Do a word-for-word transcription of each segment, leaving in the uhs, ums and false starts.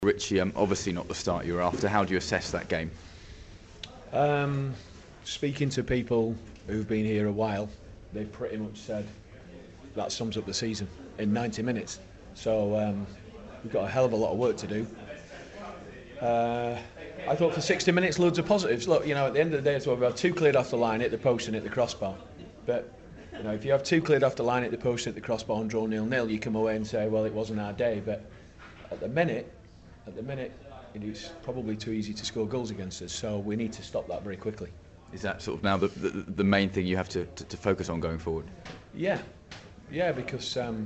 Richie, um, obviously not the start you were after. How do you assess that game? Um, speaking to people who've been here a while, they've pretty much said that sums up the season in ninety minutes. So um, we've got a hell of a lot of work to do. Uh, I thought for sixty minutes, loads of positives. Look, you know, at the end of the day, so we've had two cleared off the line, hit the post and hit the crossbar. But you know, if you have two cleared off the line, hit the post, hit the crossbar, and draw nil-nil, you come away and say, well, it wasn't our day. But at the minute, at the minute, it is probably too easy to score goals against us. So we need to stop that very quickly. Is that sort of now the the, the main thing you have to, to, to focus on going forward? Yeah, yeah, because um,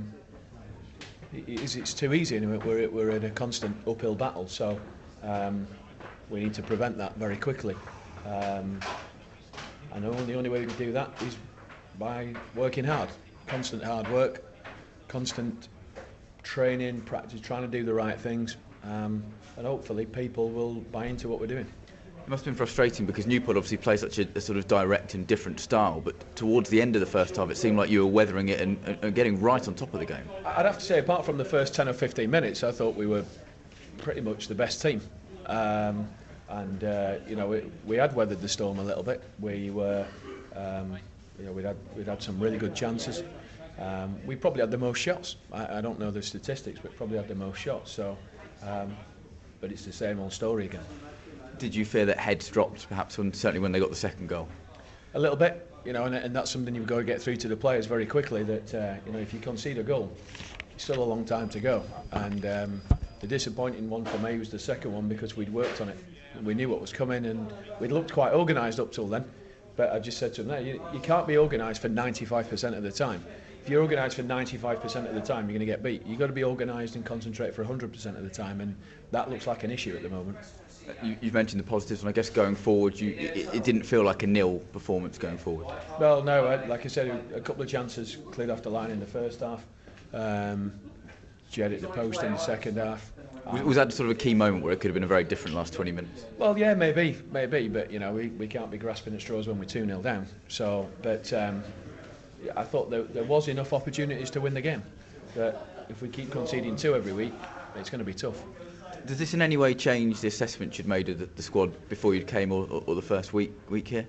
it is, it's too easy. And we're we're in a constant uphill battle. So um, we need to prevent that very quickly. Um, and the only, the only way we can do that is by working hard, constant hard work, constant training, practice, trying to do the right things, um, and hopefully people will buy into what we're doing. It must have been frustrating because Newport obviously plays such a, a sort of direct and different style, but towards the end of the first half it seemed like you were weathering it and, and, and getting right on top of the game. I'd have to say, apart from the first ten or fifteen minutes, I thought we were pretty much the best team. Um, and uh, you know, we, we had weathered the storm a little bit. We were, um, you know, we'd had we'd had some really good chances. Um, we probably had the most shots. I, I don't know the statistics, but probably had the most shots. So, um, but it's the same old story again. Did you fear that heads dropped, perhaps, when, certainly when they got the second goal? A little bit, you know, and, and that's something you've got to get through to the players very quickly. That uh, you know, if you concede a goal, it's still a long time to go. And um, the disappointing one for me was the second one because we'd worked on it. We knew what was coming, and we'd looked quite organised up till then. But I just said to them, no, you, you can't be organised for ninety-five percent of the time. If you're organised for ninety-five percent of the time, you're going to get beat. You've got to be organised and concentrate for one hundred percent of the time, and that looks like an issue at the moment. You, you've mentioned the positives, and I guess going forward, you, it, it didn't feel like a nil performance going forward. Well, no, I, like I said, a couple of chances cleared off the line in the first half. Um, Jed at the post in the second half. Was, was that sort of a key moment where it could have been a very different last twenty minutes? Well, yeah, maybe, maybe, but you know, we, we can't be grasping at straws when we're two nil down. So, but um, yeah, I thought there, there was enough opportunities to win the game. But if we keep conceding two every week, it's going to be tough. Does this in any way change the assessment you'd made of the, the squad before you came, or, or, or the first week week here?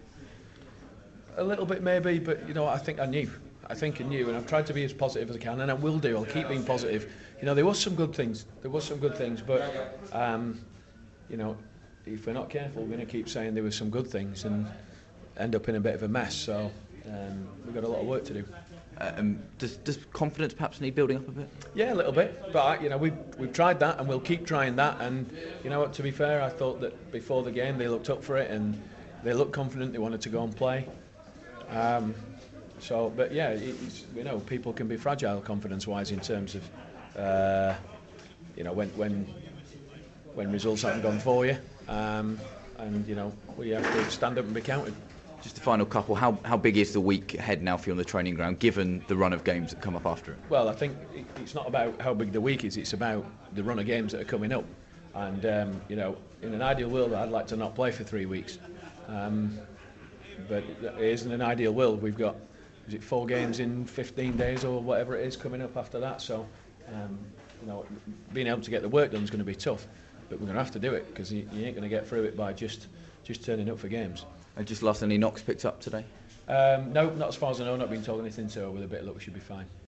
A little bit maybe, but you know, I think I knew. I think I knew, and I've tried to be as positive as I can, and I will do. I'll keep being positive. You know, there was some good things. There was some good things, but um, you know, if we're not careful, we're going to keep saying there were some good things and end up in a bit of a mess. So um, we've got a lot of work to do. Um, does, does confidence perhaps need building up a bit? Yeah, a little bit, but you know, we've we've tried that, and we'll keep trying that. And you know what? To be fair, I thought that before the game they looked up for it and they looked confident. They wanted to go and play. Um, So, but yeah, it's, you know, people can be fragile confidence-wise in terms of, uh, you know, when when when results haven't gone for you, um, and you know, we have to stand up and be counted. Just a final couple. How how big is the week ahead now for you on the training ground, given the run of games that come up after it? Well, I think it, it's not about how big the week is; it's about the run of games that are coming up. And um, you know, in an ideal world, I'd like to not play for three weeks, um, but it isn't an ideal world. We've got. Is it four games in fifteen days or whatever it is coming up after that? So, um, you know, being able to get the work done is going to be tough, but we're going to have to do it because you, you ain't going to get through it by just just turning up for games. And just last, any knocks picked up today? Um, no, not as far as I know. Not been told anything, so with a bit of luck, we should be fine.